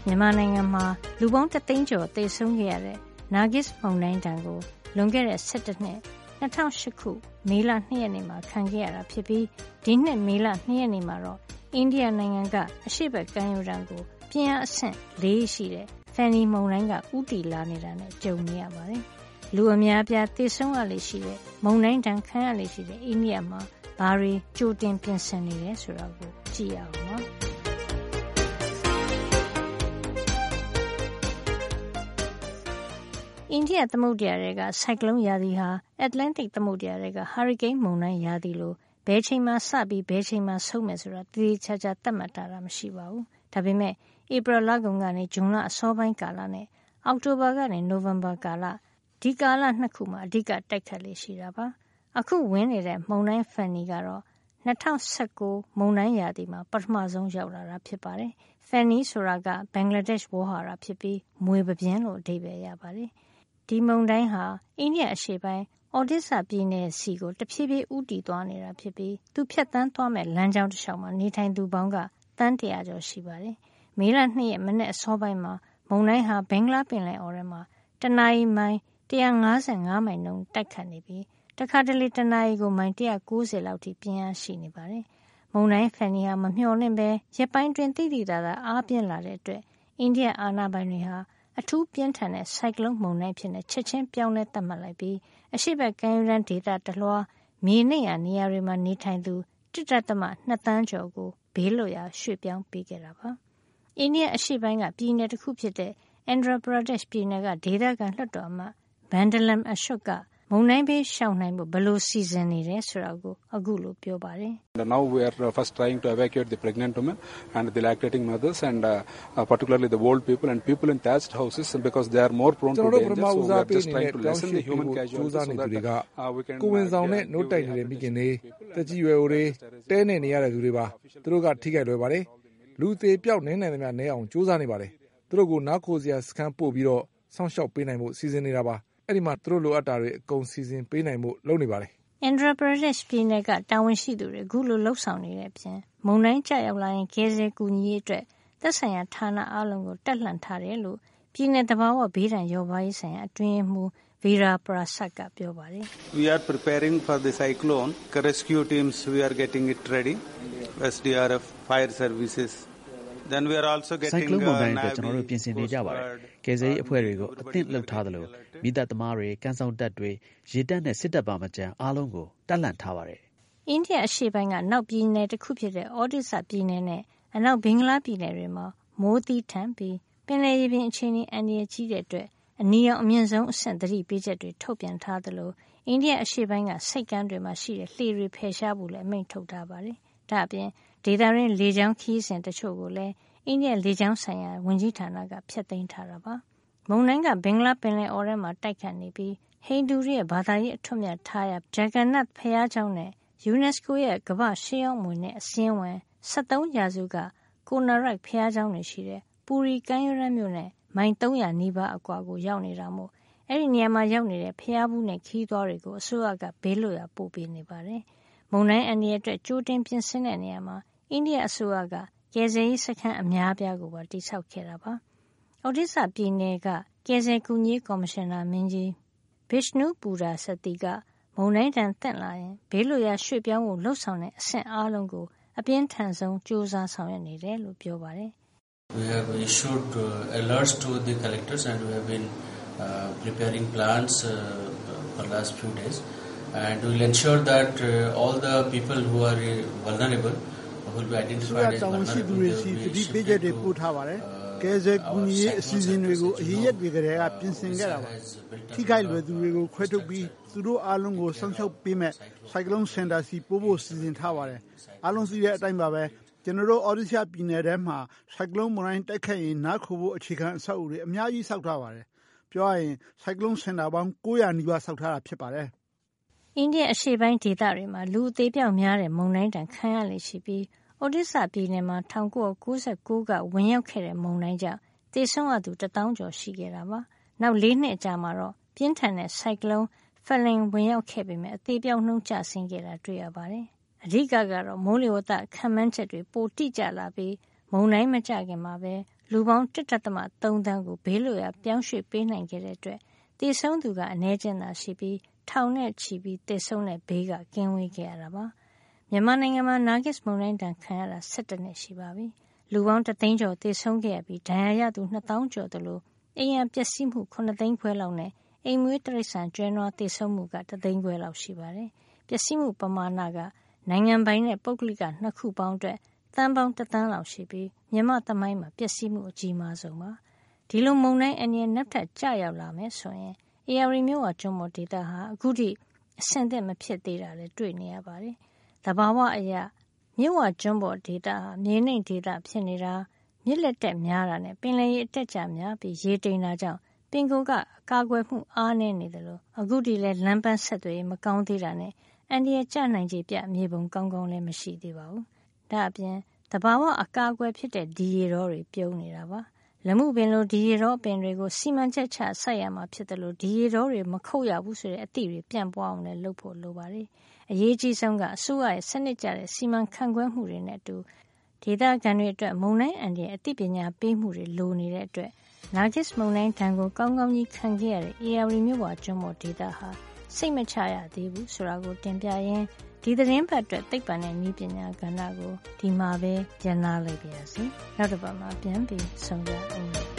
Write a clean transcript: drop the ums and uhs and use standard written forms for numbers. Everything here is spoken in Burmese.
မြန်မာနိုင်ငံမှာလူပေါင်း1သိန်းကျော်သေဆုံးခဲ့ရတဲ့ Nargis မုန်တိုင်းဒဏ်ကိုလွန်ခဲ့တဲ့17နှစ်2008ခုမေလ2ရက်နေ့မှာခံခဲ့ရတာဖြစ်ပြီးဒီနှစ်မေလ2ရက်နေ့မှာတော့အိန္ဒိယနိုင်ငံကအရှေ့ဘက်ကမ်းရိုးတန်းကိုပြင်းအားအဆင့်4ရှိတဲ့ Fani မုန်တိုင်းကဦးတည်လာနေတာနဲ့ကြုံနေရပါတယ်။လူအများအပြားသေဆုံးရလေရှိတဲ့မုန်တိုင်းဒဏ်ခံရလေရှိတဲ့အိန္ဒိယမှာဘာတွေကြိုတင်ပြင်ဆင်နေလဲဆိုတာကိုကြည့်ရအောင်ပါ။အိန္ဒိယသမုဒ္ဒရာတွေကဆိုင်ကလုန်းရာသီဟာအတ္တလန္တိတ်သမုဒ္ဒရာတွေကဟာရီကိန်းမုန်တိုင်းရာသီလိုဘယ်ချိန်မှစပြီးဘယ်ချိန်မှဆုံးမယ်ဆိုတာတည်တည်ချာချာသတ်မှတ်တာမရှိပါဘူး။ဒါပေမဲ့ဧပြီလကုန်ကနေဇွန်လအစောပိုင်းကာလနဲ့အောက်တိုဘာကနေနိုဝင်ဘာကာလဒီကာလနှစ်ခုမှာအဓိကတိုက်ခတ်လေရှိတာပါ။အခုဝင်နေတဲ့မုန်တိုင်းဖန်နီကတော့2019မုန်တိုင်းရာသီမှာပထမဆုံးရောက်လာတာဖြစ်ပါတယ်။ဖန်နီဆိုတာကဘင်္ဂလားဒေ့ရှ်ဝေါ်ဟာရဖြစ်ပြီးမွေပပြင်းလို့အဓိပ္ပာယ်ရပါတယ်။ဒီမုန်တိုင်းဟာအိန္ဒိယအရှေ့ပိုင်းအော်ဒစ်ဆာပြည်နယ်စီကိုတဖြည်းဖြည်းဦးတည်သွားနေတာဖြစ်ပြီးသူဖြတ်တန်းသွားမဲ့လမ်းကြောင်းတစ်လျှောက်မှာနေထိုင်သူပေါင်းကတန်း100ကျော်ရှိပါတယ်။မေလ2ရက်မနေ့အစောပိုင်းမှာမုန်တိုင်းဟာဘင်္ဂလားပင်လယ်အော်ထဲမှာတနအီမိုင်155မိုင်နှုန်းတိုက်ခတ်နေပြီးတခါတလေတနအီကိုမိုင်190လောက်ထိပြင်းအားရှိနေပါတယ်။မုန်တိုင်းဖန်နီဟာမမျှော်လင့်ပဲရက်ပိုင်းတွင်တိတိတသာအားပြင်းလာတဲ့အတွက်အိန္ဒိယအာဏာပိုင်တွေဟာအထူးပြင်းထန်တဲ့ဆိုင်ကလုန်းမုန်တိုင်းဖြစ်နေချက်ချင်းပြောင်းလဲသတ်မှတ်လိုက်ပြီးအရှိတ်ကမ်းရိုးတန်းဒေသတလွှားမြေနိမ့်ရာနေရာတွေမှာနေထိုင်သူ1.2 သန်းကျော်ကိုဘေးလွတ်ရာရွှေ့ပြောင်းပေးခဲ့တာပါ။အိန္ဒိယအရှေ့ပိုင်းကပြည်နယ်တစ်ခုဖြစ်တဲ့ Andhra Pradesh ပြည်နယ်ကဒေသခံလွှတ်တော်အမတ် Bandalam Ashok ကမုန်တိုင်းဘေးရှောင်နိုင်ဖို့ဘယ်လိုစီစဉ်နေတယ်ဆိုတာကိုအခုလိုပြောပါတယ်။ Now we are first trying to evacuate the pregnant women and the lactating mothers and particularly the old people and people in thatched houses because they are more prone to danger. So we are just trying to lessen the human casualties so that we can ကိုဝင်ဆောင်နဲ့နှုတ်တိုက်နေတဲ့မိခင်တွေတက်ကြီးရွယ်အိုတွေတဲနေနေရတဲ့သူတွေပါသူတို့ကထိခိုက်လွယ်ပါတယ်လူသေးပြောက်နေနိုင်သမျှနဲအောင်စူးစမ်းနေပါတယ်သူတို့ကိုနားခိုစရာစခန်းပို့ပြီးတော့စောင့်ရှောက်ပေးနိုင်မှုစီစဉ်နေတာပါအဲ့ဒီမှာသူတို့လိုအပ်တာတွေအကုန်စီစဉ်ပေးနိုင်မှုလုပ်နေပါတယ် Andhra Pradesh ပြည်နယ်ကတာဝန်ရှိသူတွေအခုလိုလှုပ်ဆောင်နေတဲ့အပြင်မုန်တိုင်းကျရောက်လာရင်ကယ်ဆယ်ကူညီရေးအတွက်သက်ဆိုင်ရာဌာနအားလုံးကိုတက်လှန်ထားတယ်လို့ပြည်နယ်သဘာဝဘေးဒဏ်ရောပါရေးဆိုင်ရာအတွင်းမှူး Veera Prasad ကပြောပါတယ်။ We are preparing for the cyclone. Rescue teams we are getting it ready. SDRF fire services. Then we are also getting ဆိုင်ကလုန်းမုန်တိုင်းအတွက်ကျွန်တော်တို့ပြင်ဆင်နေကြပါတယ်။ကယ်ဆယ်ရေးအဖွဲ့တွေကိုအသင့်လုပ်ထားသလိုမိသက်သမားတွေကန်းဆောင်တပ်တွေရေတပ်နဲ့စစ်တပ်ပါမကျန်အားလုံးကိုတက်လှန်ထားပါတယ်။အိန္ဒိယအရှေ့ပိုင်းကနောက်ပြည်နယ်တစ်ခုဖြစ်တဲ့အော်ဒစ်ဆာပြည်နယ်နဲ့အနောက်ဘင်္ဂလားပြည်နယ်တွေမှာမိုးသီးထန်ပြီးပင်လယ်ရေပြင်အခြေအနေအန္တရာယ်ကြီးတဲ့အတွက်အနီရောင်အမြင့်ဆုံးအဆင့်သတိပေးချက်တွေထုတ်ပြန်ထားသလိုအိန္ဒိယအရှေ့ပိုင်းကစိတ်ကမ်းတွေမှာရှိတဲ့လှေတွေဖယ်ရှားဖို့လည်းအမိန့်ထုတ်ထားပါတယ်။ဒါ့အပြင်ဒေသရင်းလေကြောင်းခီးစဉ်တချို့ကိုလည်းအိန္ဒိယလေကြောင်းဆိုင်ရာဝန်ကြီးဌာနကဖျက်သိမ်းထားတာပါ။မုန်တိုင်းကဘင်္ဂလားပင်လယ်အော်ထဲမှာတိုက်ခတ်နေပြီးဟိန္ဒူတွေရဲ့ဘာသာရေးအထွတ်မြတ်ထားရာဂျဂနာ့ဘုရားကျောင်းနဲ့ UNESCO ရဲ့ကမ္ဘာရှေးဟောင်းမွေနဲ့အစင်းဝင်73ရာစုကကိုနာရိုက်ဘုရားကျောင်းတွေရှိတဲ့ပူရီကမ်းရိုးတန်းမြို့နဲ့မိုင်300နီးပါးအကွာကိုရောက်နေတာမို့အဲ့ဒီနေရာမှာရောက်နေတဲ့ဘုရားဘူးနဲ့ခီးသွားတွေကိုအစိုးရကဘေးလွတ်ရာပို့ပေးနေပါတယ်။မုန်တိုင်းအန္တရာယ်အတွက်ကြိုတင်ပြင်ဆင်တဲ့နေရာမှာအိန္ဒိယအစိုးရကကယ်ဆယ်ရေးစခန်းအများပြားကိုပါတိစောက်ခဲ့တာပါ။အော်ဒစ်ဆာပြည်နယ်ကကယ်ဆယ်ကူညီကော်မရှင်နာမင်းကြီး Vishnu Pura Sati ကမုန်တိုင်းတန်တက်လာရင်ဘေးလွတ်ရာရွှေ့ပြောင်းဖို့လှုပ်ဆောင်တဲ့အဆင့်အားလုံးကိုအပြင်းထန်ဆုံးစူးစမ်းဆောင်ရွက်နေတယ်လို့ပြောပါတယ်။ We have issued alerts to the collectors and we have been preparing plans for last few days and we will ensure that all the people who are vulnerable will be identified as vulnerable. ဒီပေးချက်တွေပို့ထားပါတယ်။ကယ်ဆယ်ကူညီရေးအစီအစဉ်တွေကိုအရေးရက်တွေကလေးကပြင်ဆင်ခဲ့တာပါ။ထိခိုက်လွယ်သူတွေကိုခွဲထုတ်ပြီးသူတို့အားလုံးကိုစောင့်ရှောက်ပေးမဲ့ဆိုင်ကလုန်းစင်တာစီပို့ဖို့စီစဉ်ထားပါတယ်။အားလုံးသိတဲ့အတိုင်းပါပဲကျွန်တော်တို့အော်ဒစ်ဆာပြည်နယ်ထဲမှာဆိုင်ကလုန်းမုန်တိုင်းတိုက်ခတ်ရင်နားခိုဖို့အခြေခံအဆောက်အဦတွေအများကြီးဆောက်ထားပါတယ်။ပြောရရင်ဆိုင်ကလုန်းစင်တာပေါင်း900နီးပါးဆောက်ထားတာဖြစ်ပါတယ်။အိန္ဒိယအရှေ့ပိုင်းဒေသတွေမှာလူအသေးပြောက်များတဲ့မုန်တိုင်းတန်ခံရလေရှိပြီးအော်ဒစ်ဆာပြည်နယ်မှာ1999ကဝင်ရောက်ခဲ့တဲ့မုန်တိုင်းကြောင့်သေဆုံးရသူ1000ကျော်ရှိခဲ့တာပါ။နောက်4နှစ်ကြာမှာတော့ပြင်းထန်တဲ့ဆိုင်ကလုန်းဖလင်ဝင်ရောက်ခဲ့ပေမဲ့အသေးပြောက်နှုန်းကျဆင်းခဲ့တာတွေ့ရပါတယ်။အဓိကတော့မိုးလေဝသခန့်မှန်းချက်တွေပိုတိကျလာပြီးမုန်တိုင်းမကျခင်မှာပဲလလူပေါင်း 1.3 သန်းကိုဘေးလွတ်ရာပြောင်းရွှေ့ပေးနိုင်ခဲ့တဲ့အတွက်သေဆုံးသူကအနည်းချင်းသာရှိပြီးထောင်နဲ့ချီပြီးသေဆုံးတဲ့ဘေးကကင်းဝေးခဲ့ရတာပါမြန်မာနိုင်ငံမှာနာဂစ်မုန်တိုင်းတန်ခံရတာ17နှစ်ရှိပါပြီလူပေါင်း3သိန်းကျော်သေဆုံးခဲ့ရပြီးဒဏ်ရာရသူ2000ကျော်တို့လိုအိမ်ရန်ပျက်စီးမှု9သိန်းခွဲလောက်နဲ့အိမ်မွေးတိရစ္ဆာန်ကျွဲနွားသေဆုံးမှုက3သိန်းခွဲလောက်ရှိပါတယ်ပျက်စီးမှုပမာဏကနိုင်ငံပိုင်နဲ့ပုဂ္ဂလိက2ခုပေါင်းအတွက်သန်းပေါင်း1သန်းလောက်ရှိပြီးမြန်မာသမိုင်းမှာပျက်စီးမှုအကြီးမားဆုံးပါဒီလိုမုန်တိုင်းအနည်းနောက်ထပ်ကျရောက်လာမယ်ဆိုရင်အေရီမြို့ဝကျွန်းပေါ်ဒေသဟာအခုထိအဆင်သင့်မဖြစ်သေးတာလည်းတွေ့နေရပါတယ်သဘာဝအရာမြို့ဝကျွန်းပေါ်ဒေသဟာမြေနိမ့်ဒေသဖြစ်နေတာမြစ်လက်တက်များတာနဲ့ပင်လယ်ရေအတက်ကျများပြီးရေတိမ်တာကြောင့်ပင်ကိုယ်ကအကာအကွယ်မှုအားနည်းနေတယ်လို့အခုထိလည်းလမ်းပန်းဆက်သွယ်ရေးမကောင်းသေးတာနဲ့အန်ဒီရဲ့ကျနိုင်ခြေပြမြေပုံကောင်းကောင်းလည်းမရှိသေးပါဘူးဒါအပြင်သဘာဝအကာအကွယ်ဖြစ်တဲ့ဒီရေတောတွေပြုံးနေတာပါလမှုပင်လိုဒီရေတောပင်တွေကိုစီမံချက်ချစိုက်ရမှာဖြစ်တယ်လို့ဒီရေတောတွေမခုတ်ရဘူးဆိုတဲ့အသည့်တွေပြန့်ပွားအောင်လည်းလုပ်ဖို့လိုပါတယ်အရေးကြီးဆုံးကအစိုးရရဲ့စနစ်ကျတဲ့စီမံခန့်ခွဲမှုတွေနဲ့အတူဒေသခံတွေအတွက်မုန်တိုင်းအန္တရာယ်အသိပညာပေးမှုတွေလိုနေတဲ့အတွက်နာဂစ်မုန်တိုင်းတန်ကိုကောင်းကောင်းကြီးခံခဲ့ရတဲ့အေရီမြို့ဝကျွန်းပေါ်ဒေသဟာစိတ်မချရသေးဘူးဆိုတာကိုတင်ပြရင်းဒီသတင်းပတ်အတွက်သိပ္ပံနဲ့နည်းပညာကဏ္ဍကိုဒီမှာပဲကျန်နာလိုက်ပါရစေနောက်တစ်ပတ်မှာပြန်ပြီးဆုံကြအောင်